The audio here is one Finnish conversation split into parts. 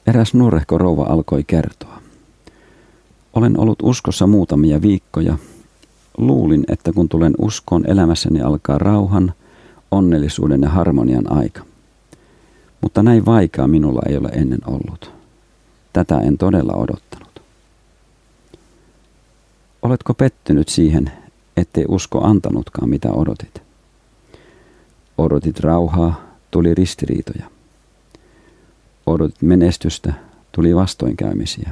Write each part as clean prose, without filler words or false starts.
Eräs nuorehko rouva alkoi kertoa. Olen ollut uskossa muutamia viikkoja. Luulin, että kun tulen uskoon, elämässäni alkaa rauhan, onnellisuuden ja harmonian aika. Mutta näin vaikeaa minulla ei ole ennen ollut. Tätä en todella odottanut. Oletko pettynyt siihen, ettei usko antanutkaan mitä odotit? Odotit rauhaa, tuli ristiriitoja. Odotit menestystä, tuli vastoinkäymisiä.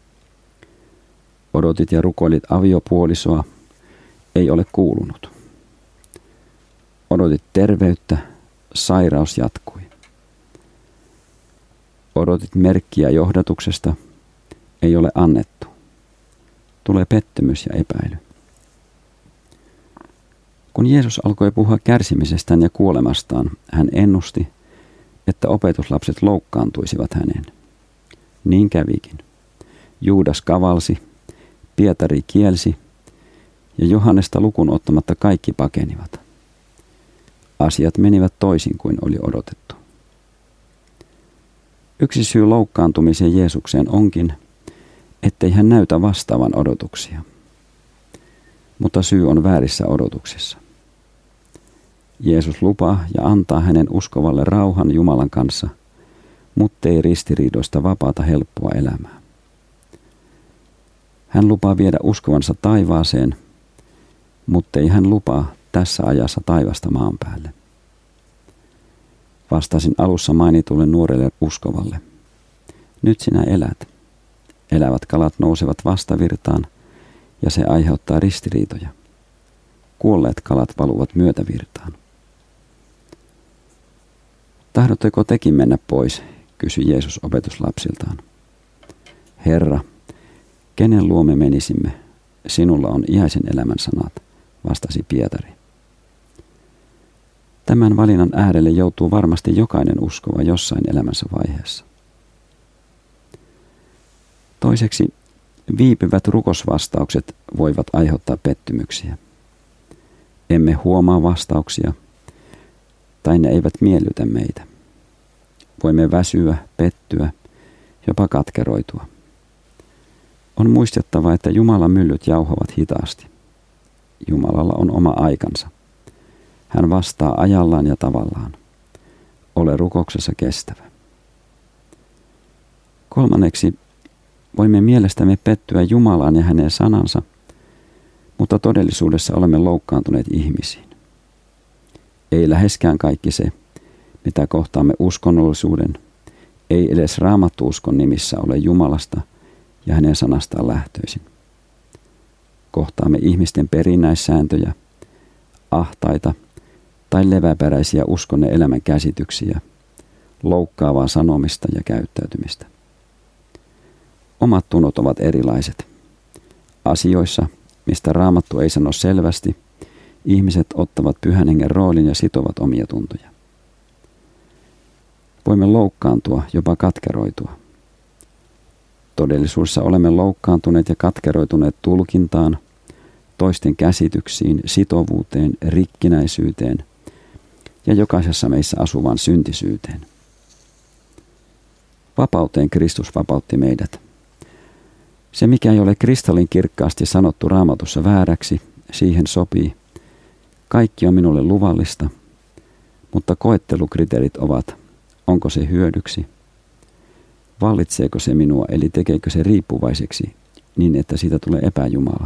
Odotit ja rukoilit aviopuolisoa, ei ole kuulunut. Odotit terveyttä, sairaus jatkui. Odotit merkkiä johdatuksesta, ei ole annettu. Tulee pettymys ja epäily. Kun Jeesus alkoi puhua kärsimisestään ja kuolemastaan, hän ennusti, että opetuslapset loukkaantuisivat häneen. Niin kävikin. Juudas kavalsi, Pietari kielsi ja Johannesta lukuun ottamatta kaikki pakenivat. Asiat menivät toisin kuin oli odotettu. Yksi syy loukkaantumiseen Jeesukseen onkin, ettei hän näytä vastaavan odotuksia. Mutta syy on väärissä odotuksissa. Jeesus lupaa ja antaa hänen uskovalle rauhan Jumalan kanssa, muttei ristiriidoista vapaata helppoa elämää. Hän lupaa viedä uskovansa taivaaseen, muttei hän lupaa tässä ajassa taivasta maan päälle. Vastasin alussa mainitulle nuorelle uskovalle. Nyt sinä elät. Elävät kalat nousevat vastavirtaan ja se aiheuttaa ristiriitoja. Kuolleet kalat valuvat myötävirtaan. Tahdotteko tekin mennä pois, kysyi Jeesus opetuslapsiltaan. Herra, kenen luo me menisimme? Sinulla on iäisen elämän sanat, vastasi Pietari. Tämän valinnan äärelle joutuu varmasti jokainen uskova jossain elämänsä vaiheessa. Toiseksi, viipyvät rukosvastaukset voivat aiheuttaa pettymyksiä. Emme huomaa vastauksia, tai ne eivät miellytä meitä. Voimme väsyä, pettyä, jopa katkeroitua. On muistettava, että Jumalan myllyt jauhovat hitaasti. Jumalalla on oma aikansa. Hän vastaa ajallaan ja tavallaan. Ole rukouksessa kestävä. Kolmanneksi, voimme mielestämme pettyä Jumalaan ja hänen sanansa, mutta todellisuudessa olemme loukkaantuneet ihmisiin. Ei läheskään kaikki se, mitä kohtaamme uskonnollisuuden, ei edes raamattu-uskon nimissä ole Jumalasta ja hänen sanastaan lähtöisin. Kohtaamme ihmisten perinnäissääntöjä, ahtaita tai leväperäisiä uskon ja elämän käsityksiä, loukkaavaa sanomista ja käyttäytymistä. Omat tunnot ovat erilaiset. Asioissa, mistä Raamattu ei sano selvästi, ihmiset ottavat Pyhän Hengen roolin ja sitovat omia tuntoja. Voimme loukkaantua, jopa katkeroitua. Todellisuudessa olemme loukkaantuneet ja katkeroituneet tulkintaan, toisten käsityksiin, sitovuuteen, rikkinäisyyteen ja jokaisessa meissä asuvaan syntisyyteen. Vapauteen Kristus vapautti meidät. Se, mikä ei ole kristallinkirkkaasti sanottu Raamatussa vääräksi, siihen sopii. Kaikki on minulle luvallista, mutta koettelukriteerit ovat, onko se hyödyksi, vallitseeko se minua, eli tekeekö se riippuvaiseksi niin, että siitä tulee epäjumala,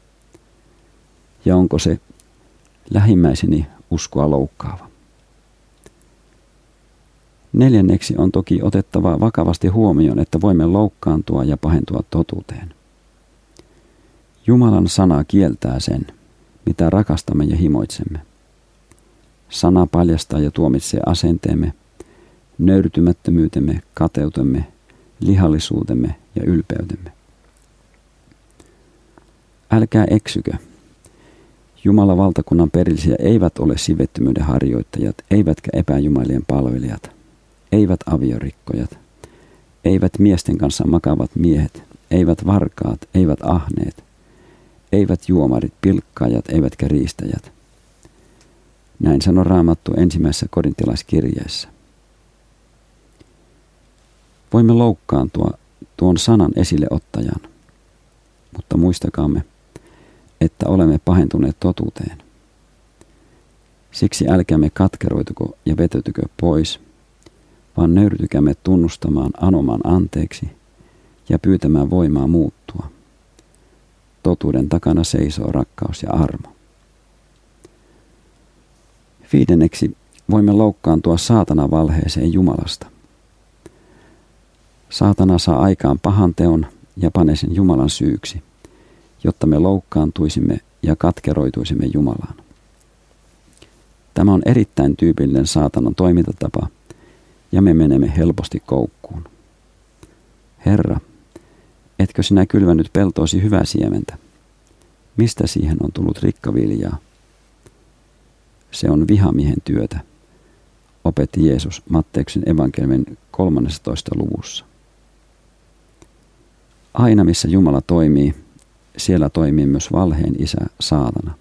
ja onko se lähimmäiseni uskoa loukkaava. Neljänneksi on toki otettava vakavasti huomioon, että voimme loukkaantua ja pahentua totuuteen. Jumalan sana kieltää sen, mitä rakastamme ja himoitsemme. Sana paljastaa ja tuomitsee asenteemme, nöyrtymättömyytemme, kateutemme, lihallisuutemme ja ylpeytemme. Älkää eksykö. Jumalan valtakunnan perillisiä eivät ole sivettömyyden harjoittajat, eivätkä epäjumalien palvelijat, eivät aviorikkojat, eivät miesten kanssa makavat miehet, eivät varkaat, eivät ahneet, eivät juomarit, pilkkaajat, eivätkä riistäjät. Näin sanoi Raamattu ensimmäisessä korintilaiskirjeessä. Voimme loukkaantua tuon sanan esilleottajan, mutta muistakaamme, että olemme pahentuneet totuuteen. Siksi älkäämme katkeroituko ja vetäytykö pois, vaan nöyrtykäämme tunnustamaan anomaan anteeksi ja pyytämään voimaa muuttua. Totuuden takana seisoo rakkaus ja armo. 5. Voimme loukkaantua saatanan valheeseen Jumalasta. Saatana saa aikaan pahan teon ja panee sen Jumalan syyksi, jotta me loukkaantuisimme ja katkeroituisimme Jumalaan. Tämä on erittäin tyypillinen saatanan toimintatapa, ja me menemme helposti koukkuun. Herra, etkö sinä kylvänyt peltoosi hyvää siementä? Mistä siihen on tullut rikkaviljaa? Se on vihamiehen työtä, opetti Jeesus Matteuksen evankeliumin 13. luvussa. Aina missä Jumala toimii, siellä toimii myös valheen isä saatana.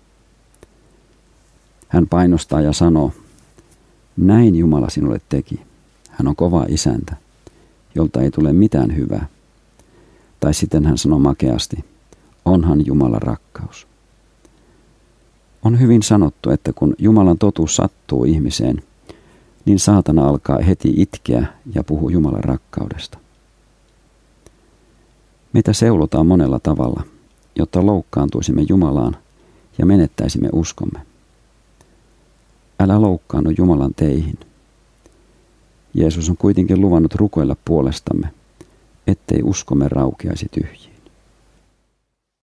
Hän painostaa ja sanoo, näin Jumala sinulle teki. Hän on kova isäntä, jolta ei tule mitään hyvää. Tai sitten hän sanoo makeasti, onhan Jumala rakkaus. On hyvin sanottu, että kun Jumalan totuus sattuu ihmiseen, niin saatana alkaa heti itkeä ja puhuu Jumalan rakkaudesta. Meitä seulotaan monella tavalla, jotta loukkaantuisimme Jumalaan ja menettäisimme uskomme. Älä loukkaannu Jumalan teihin. Jeesus on kuitenkin luvannut rukoilla puolestamme, ettei uskomme raukeaisi tyhjään.